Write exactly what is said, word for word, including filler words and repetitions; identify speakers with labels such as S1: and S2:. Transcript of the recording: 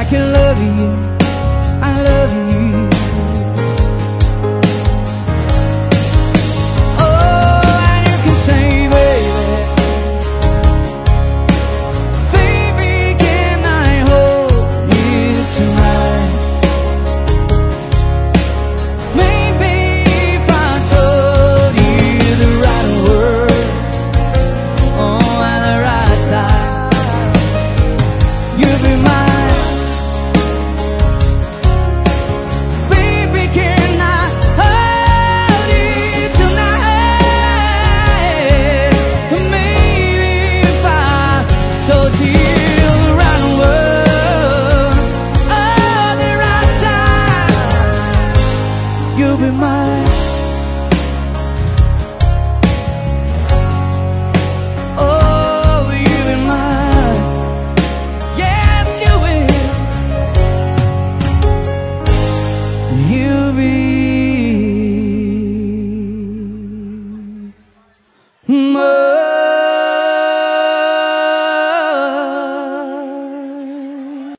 S1: can love you, I love you. Oh, and you can say, baby, baby, can I hold you tonight? Maybe if I told you the right words, oh, and the right time, you'd be mine. You'll be mine.